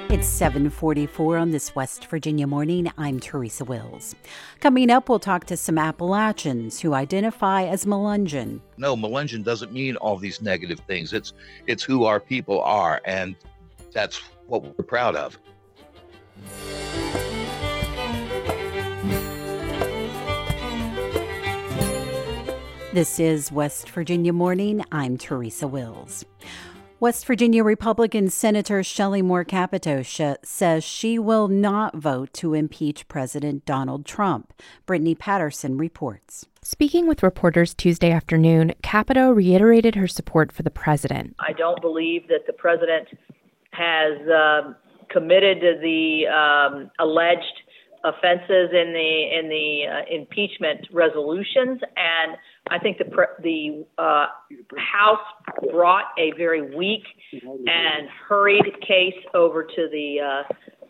It's 7:44 on this West Virginia morning. I'm Teresa Wills. Coming up, we'll talk to some Appalachians who identify as Melungeon. No, Melungeon doesn't mean all these negative things. It's who our people are, and that's what we're proud of. This is West Virginia Morning. I'm Teresa Wills. West Virginia Republican Senator Shelley Moore Capito says she will not vote to impeach President Donald Trump. Brittany Patterson reports. Speaking with reporters Tuesday afternoon, Capito reiterated her support for the president. I don't believe that the president has committed to the alleged offenses in the impeachment resolutions, and I think the House brought a very weak and hurried case over to the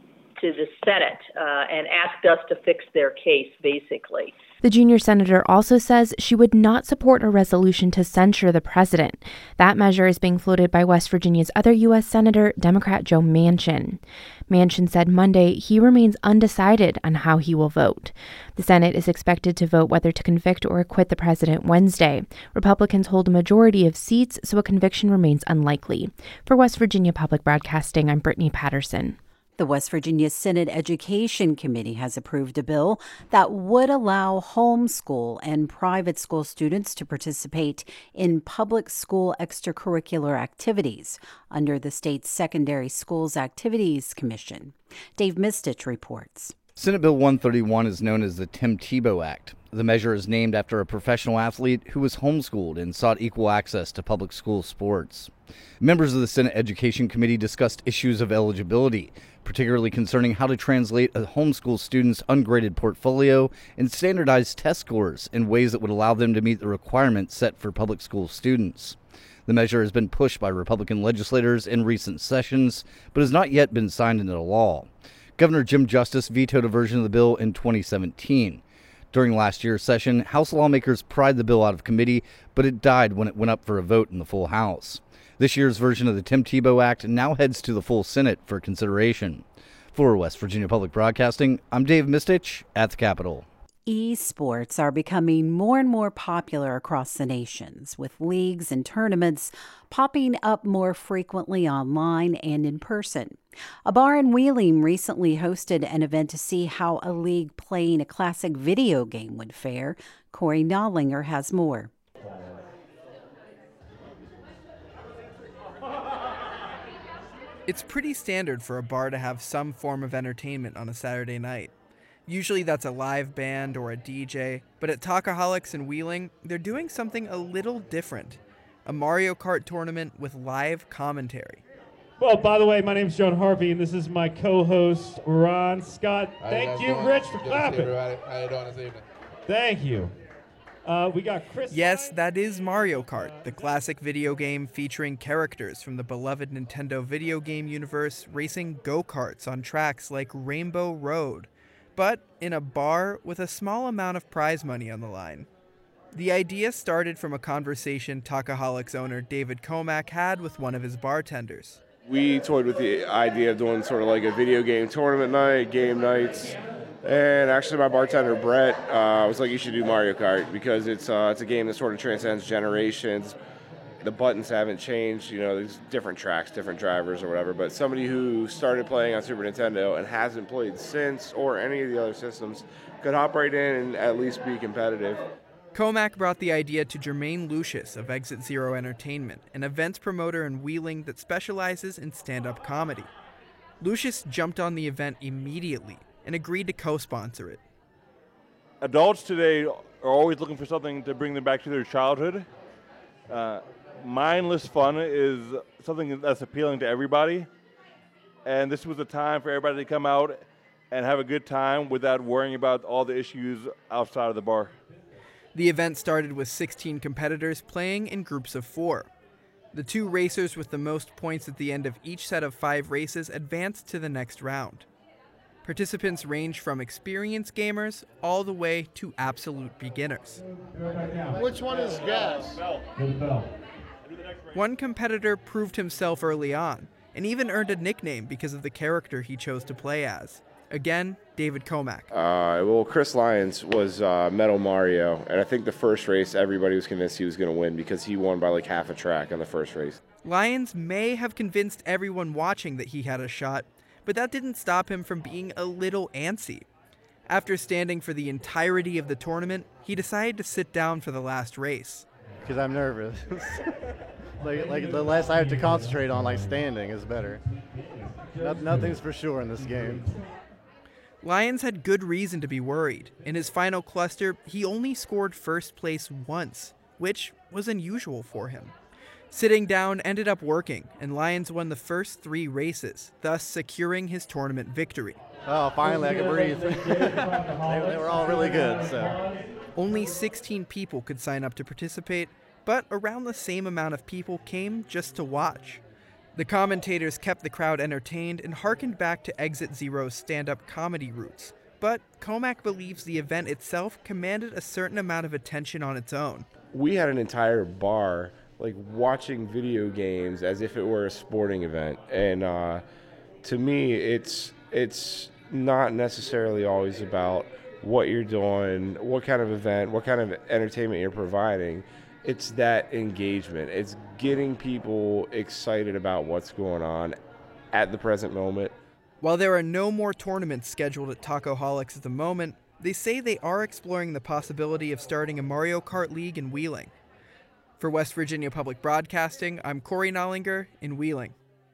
Senate and asked us to fix their case, basically. The junior senator also says she would not support a resolution to censure the president. That measure is being floated by West Virginia's other U.S. Senator, Democrat Joe Manchin. Manchin said Monday he remains undecided on how he will vote. The Senate is expected to vote whether to convict or acquit the president Wednesday. Republicans hold a majority of seats, so a conviction remains unlikely. For West Virginia Public Broadcasting, I'm Brittany Patterson. The West Virginia Senate Education Committee has approved a bill that would allow homeschool and private school students to participate in public school extracurricular activities under the state's Secondary Schools Activities Commission. Dave Mistich reports. Senate Bill 131 is known as the Tim Tebow Act. The measure is named after a professional athlete who was homeschooled and sought equal access to public school sports. Members of the Senate Education Committee discussed issues of eligibility, particularly concerning how to translate a homeschool student's ungraded portfolio and standardized test scores in ways that would allow them to meet the requirements set for public school students. The measure has been pushed by Republican legislators in recent sessions, but has not yet been signed into law. Governor Jim Justice vetoed a version of the bill in 2017. During last year's session, House lawmakers pried the bill out of committee, but it died when it went up for a vote in the full House. This year's version of the Tim Tebow Act now heads to the full Senate for consideration. For West Virginia Public Broadcasting, I'm Dave Mistich at the Capitol. Esports are becoming more and more popular across the nations, with leagues and tournaments popping up more frequently online and in person. A bar in Wheeling recently hosted an event to see how a league playing a classic video game would fare. Corey Nollinger has more. It's pretty standard for a bar to have some form of entertainment on a Saturday night. Usually that's a live band or a DJ, but at Talkaholics in Wheeling, they're doing something a little different. A Mario Kart tournament with live commentary. Well, by the way, my name's John Harvey, and this is my co-host, Ron Scott. Thank you, Rich, for clapping. How you doing this evening? Thank you. We got Chris. Yes, that is Mario Kart, the classic video game featuring characters from the beloved Nintendo video game universe racing go-karts on tracks like Rainbow Road, but in a bar with a small amount of prize money on the line. The idea started from a conversation Talkaholics owner David Comack had with one of his bartenders. We toyed with the idea of doing sort of like a video game tournament night, game nights. And actually my bartender, Brett, was like, you should do Mario Kart because it's a game that sort of transcends generations. The buttons haven't changed, there's different tracks, different drivers or whatever. But somebody who started playing on Super Nintendo and hasn't played since or any of the other systems could hop right in and at least be competitive. Comack brought the idea to Jermaine Lucius of Exit Zero Entertainment, an events promoter in Wheeling that specializes in stand-up comedy. Lucius jumped on the event immediately and agreed to co-sponsor it. Adults today are always looking for something to bring them back to their childhood. Mindless fun is something that's appealing to everybody. And this was a time for everybody to come out and have a good time without worrying about all the issues outside of the bar. The event started with 16 competitors playing in groups of 4. The 2 racers with the most points at the end of each set of 5 races advanced to the next round. Participants range from experienced gamers all the way to absolute beginners. Which one is gas? One competitor proved himself early on. and even earned a nickname because of the character he chose to play as. Again, David Comack. Well, Chris Lyons was Metal Mario, and I think the first race, everybody was convinced he was going to win because he won by like half a track on the first race. Lyons may have convinced everyone watching that he had a shot, but that didn't stop him from being a little antsy. After standing for the entirety of the tournament, he decided to sit down for the last race. Because I'm nervous. like the less I have to concentrate on, like standing is better. Nothing's for sure in this game. Lyons had good reason to be worried. In his final cluster, he only scored first place once, which was unusual for him. Sitting down ended up working, and Lyons won the first 3 races, thus securing his tournament victory. Oh, finally I could breathe. they were all really good, so. Only 16 people could sign up to participate, but around the same amount of people came just to watch. The commentators kept the crowd entertained and harkened back to Exit Zero's stand-up comedy roots, but Comack believes the event itself commanded a certain amount of attention on its own. We had an entire bar like watching video games as if it were a sporting event, and to me it's not necessarily always about what you're doing, what kind of event, what kind of entertainment you're providing. It's that engagement. It's getting people excited about what's going on at the present moment. While there are no more tournaments scheduled at Tacoholics at the moment, they say they are exploring the possibility of starting a Mario Kart League in Wheeling. For West Virginia Public Broadcasting, I'm Corey Nollinger in Wheeling.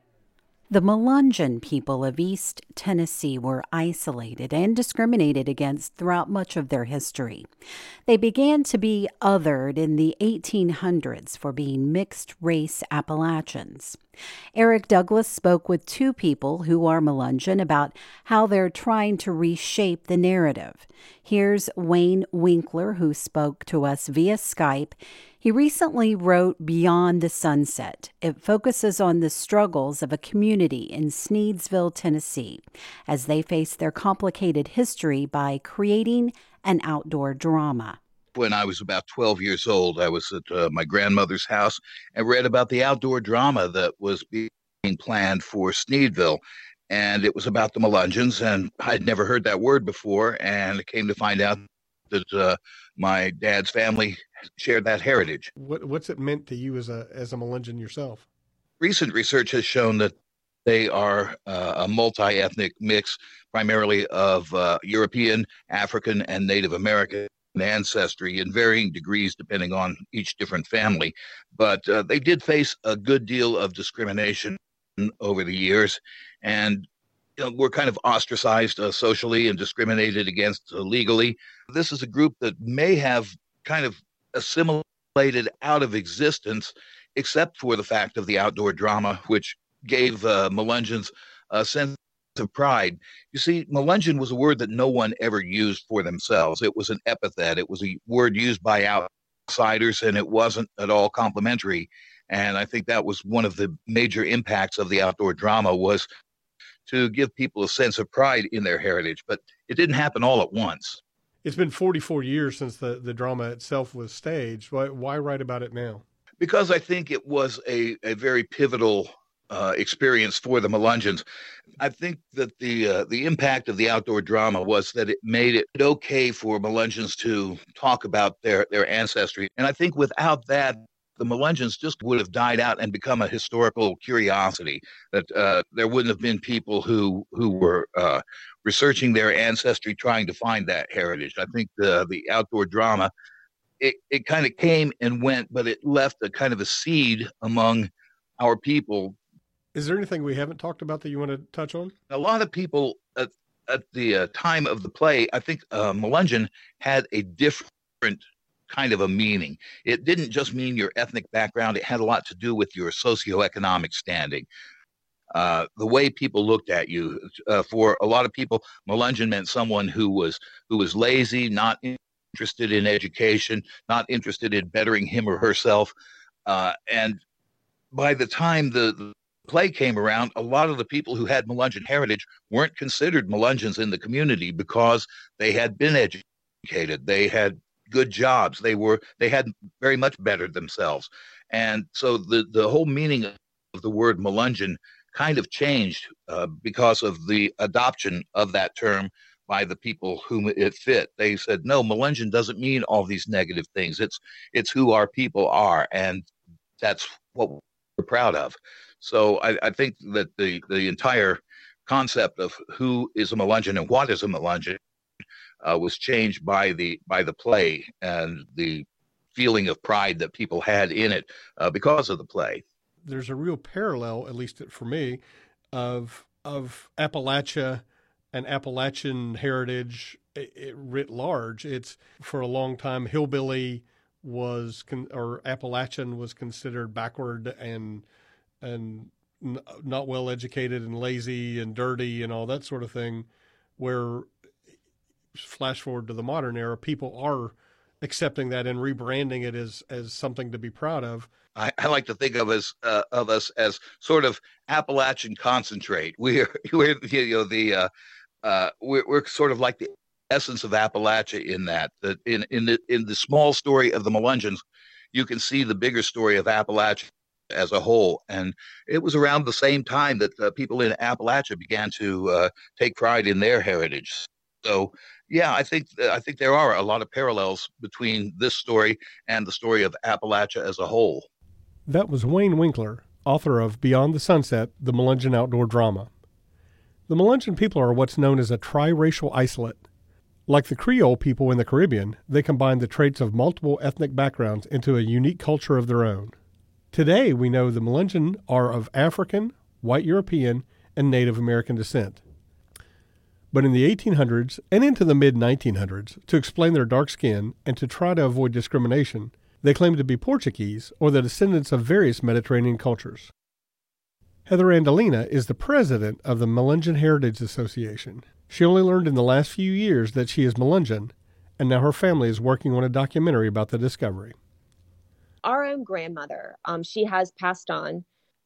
The Melungeon people of East Tennessee were isolated and discriminated against throughout much of their history. They began to be othered in the 1800s for being mixed-race Appalachians. Eric Douglas spoke with 2 people who are Melungeon about how they're trying to reshape the narrative. Here's Wayne Winkler, who spoke to us via Skype. He recently wrote Beyond the Sunset. It focuses on the struggles of a community in Sneedsville, Tennessee, as they face their complicated history by creating an outdoor drama. When I was about 12 years old, I was at my grandmother's house and read about the outdoor drama that was being planned for Sneedville. And it was about the Melungeons, and I'd never heard that word before, and I came to find out that my dad's family shared that heritage. What's it meant to you as a Melungeon yourself? Recent research has shown that they are a multi-ethnic mix, primarily of European, African, and Native American ancestry in varying degrees depending on each different family. But they did face a good deal of discrimination over the years, and were kind of ostracized socially and discriminated against legally. This is a group that may have kind of assimilated out of existence, except for the fact of the outdoor drama, which gave Melungeons a sense of pride. You see, Melungeon was a word that no one ever used for themselves. It was an epithet. It was a word used by outsiders, and it wasn't at all complimentary. And I think that was one of the major impacts of the outdoor drama, was to give people a sense of pride in their heritage. But it didn't happen all at once. It's been 44 years since the drama itself was staged. Why write about it now? Because I think it was a very pivotal experience for the Melungeons. I think that the impact of the outdoor drama was that it made it okay for Melungeons to talk about their ancestry. And I think without that, the Melungeons just would have died out and become a historical curiosity, that there wouldn't have been people who were researching their ancestry, trying to find that heritage. I think the outdoor drama, it kind of came and went, but it left a kind of a seed among our people. Is there anything we haven't talked about that you want to touch on? A lot of people at the time of the play, I think Melungeon had a different kind of a meaning. It didn't just mean your ethnic background. It had a lot to do with your socioeconomic standing. The way people looked at you. For a lot of people, Melungeon meant someone who was lazy, not interested in education, not interested in bettering him or herself. And by the time the play came around, a lot of the people who had Melungeon heritage weren't considered Melungeons in the community because they had been educated. They had good jobs. They had very much bettered themselves. And so the whole meaning of the word Melungeon kind of changed because of the adoption of that term by the people whom it fit. They said, no, Melungeon doesn't mean all these negative things. It's who our people are, and that's what we're proud of. So I think that the entire concept of who is a Melungeon and what is a Melungeon was changed by the play and the feeling of pride that people had in it because of the play. There's a real parallel, at least for me, of Appalachia and Appalachian heritage writ large. It's for a long time hillbilly or Appalachian was considered backward and not well educated and lazy and dirty and all that sort of thing. Where flash forward to the modern era, people are accepting that and rebranding it as something to be proud of. I like to think of us as sort of Appalachian concentrate. We're sort of like the essence of Appalachia in that in the small story of the Melungeons, you can see the bigger story of Appalachia as a whole. And it was around the same time that people in Appalachia began to take pride in their heritage. So yeah, I think there are a lot of parallels between this story and the story of Appalachia as a whole. That was Wayne Winkler, author of Beyond the Sunset, the Melungeon Outdoor Drama. The Melungeon people are what's known as a triracial isolate. Like the Creole people in the Caribbean, they combine the traits of multiple ethnic backgrounds into a unique culture of their own. Today, we know the Melungeon are of African, white European, and Native American descent. But in the 1800s and into the mid-1900s, to explain their dark skin and to try to avoid discrimination, they claimed to be Portuguese or the descendants of various Mediterranean cultures. Heather Andolina is the president of the Melungeon Heritage Association. She only learned in the last few years that she is Melungeon, and now her family is working on a documentary about the discovery. Our own grandmother, she has passed on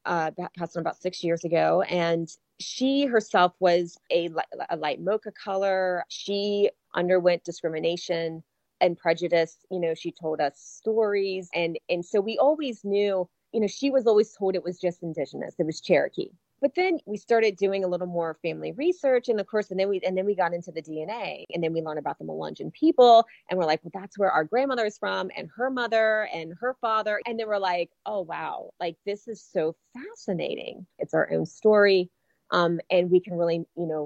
about 6 years ago, and she herself was a light mocha color. She underwent discrimination and prejudice. She told us stories. And so we always knew, she was always told it was just indigenous. It was Cherokee. But then we started doing a little more family research. And of course, and then we got into the DNA, and then we learned about the Melungeon people. And we're like, well, that's where our grandmother is from, and her mother and her father. And then we're like, oh, wow, like this is so fascinating. It's our own story. And we can really,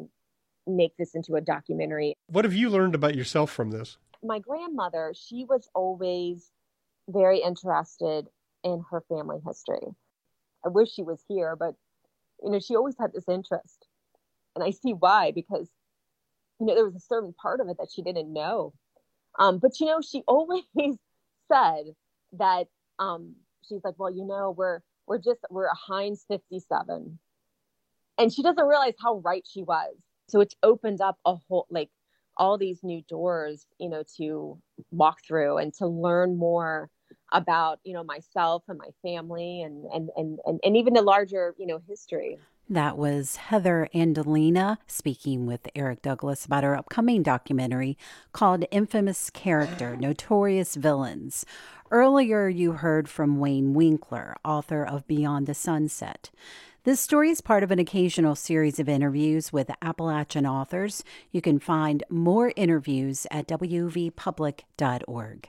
make this into a documentary. What have you learned about yourself from this? My grandmother, she was always very interested in her family history. I wish she was here, but, she always had this interest. And I see why, because, there was a certain part of it that she didn't know. But, she always said that she's like, well, we're a Heinz 57. And she doesn't realize how right she was. So it's opened up a whole, all these new doors, to walk through and to learn more about, myself and my family and even the larger, history. That was Heather Andolina speaking with Eric Douglas about her upcoming documentary called Infamous Character, Notorious Villains. Earlier, you heard from Wayne Winkler, author of Beyond the Sunset. This story is part of an occasional series of interviews with Appalachian authors. You can find more interviews at wvpublic.org.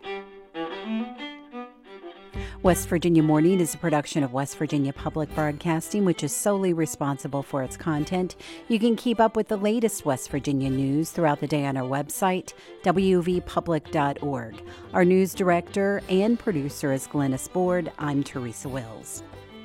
West Virginia Morning is a production of West Virginia Public Broadcasting, which is solely responsible for its content. You can keep up with the latest West Virginia news throughout the day on our website, wvpublic.org. Our news director and producer is Glennis Board. I'm Teresa Wills.